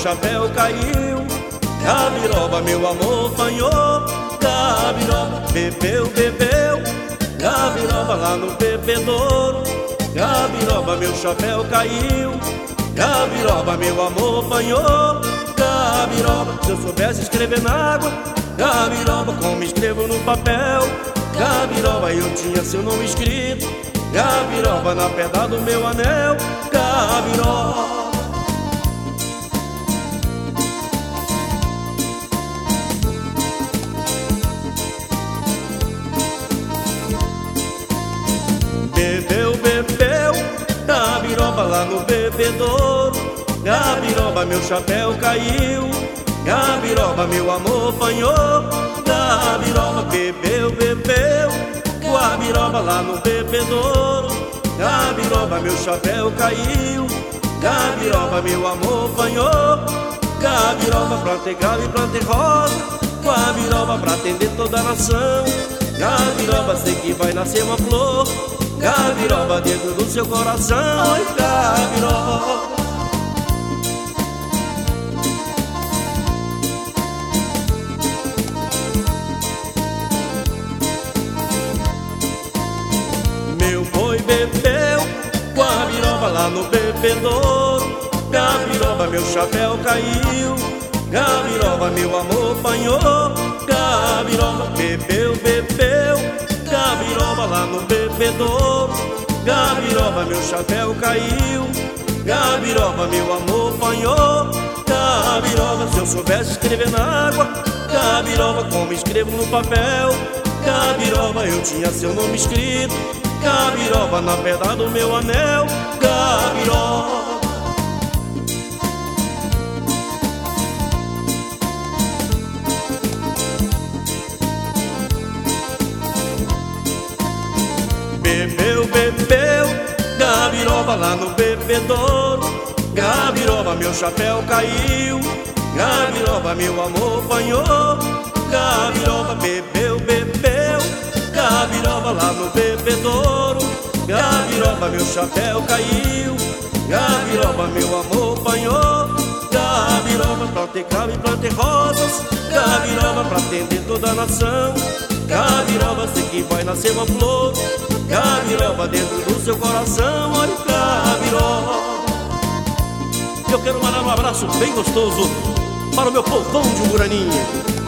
chapéu caiu. Gabiroba, meu amor, fanhou. Gabiroba, bebeu, bebeu. Gabiroba, lá no bebedouro. Gabiroba, meu chapéu caiu. Gabiroba, meu amor, fanhou. Gabiroba, se eu soubesse escrever na água. Gabiroba, como escrevo no papel. Gabiroba, eu tinha seu nome escrito. Gabiroba, na pedra do meu anel. Gabiroba. Bebeu, bebeu. Gabiroba, lá no bebedouro. Gabiroba, meu chapéu caiu. Gabiroba, meu amor, fanhou. Gabiroba, bebeu, bebeu. Gabiroba, lá no bebedouro. Gabiroba, meu chapéu caiu. Gabiroba, meu amor, fanhou. Gabiroba, plantei galho e plantei rosa. Gabiroba, pra atender toda a nação. Gabiroba, sei que vai nascer uma flor. Gabiroba, dentro do seu coração. Ai, Gabiroba. Meu boi bebeu, Gabiroba, lá no bebedouro. Gabiroba, meu chapéu caiu. Gabiroba, meu amor, fanhou. Gabiroba, bebeu, bebeu. Gabiroba, lá no bebedouro. Gabiroba, meu chapéu caiu. Gabiroba, meu amor, fanhou. Gabiroba, se eu soubesse escrever na água. Gabiroba, como escrevo no papel. Gabiroba, eu tinha seu nome escrito. Gabiroba, na pedra do meu anel. Gabiroba. Bebeu, bebeu. Gabiroba, lá no bebedouro. Gabiroba, meu chapéu caiu. Gabiroba, meu amor, fanhou. Gabiroba, bebeu, bebeu. Gabiroba, lá no bebedouro. Gabiroba, meu chapéu caiu. Gabiroba, meu amor, fanhou. Gabiroba, plantei calma e plantei rosas. Gabiroba, pra atender toda a nação. Gabiroba, sei que vai nascer uma flor. Gabiroba, dentro do seu coração. Olha, Gabiroba. Eu quero mandar um abraço bem gostoso para o meu povão de Umuraninha.